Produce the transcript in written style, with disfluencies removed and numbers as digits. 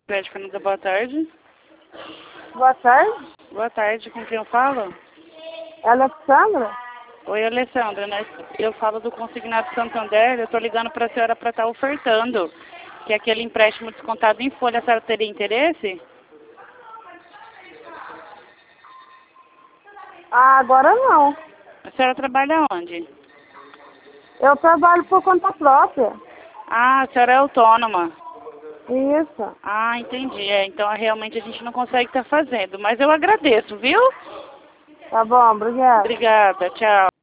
Prédio Fernanda, boa tarde. Boa tarde. Boa tarde, com quem eu falo? Alexandra? Oi, Alessandra, né? Eu falo do Consignado Santander, eu tô ligando pra senhora pra estar ofertando, que é aquele empréstimo descontado em folha, a senhora teria interesse? Ah, agora não. A senhora trabalha onde? Eu trabalho por conta própria. Ah, a senhora é autônoma. Isso. Ah, entendi. Então realmente a gente não consegue estar fazendo, mas eu agradeço, viu? Tá bom, obrigada. Obrigada, tchau.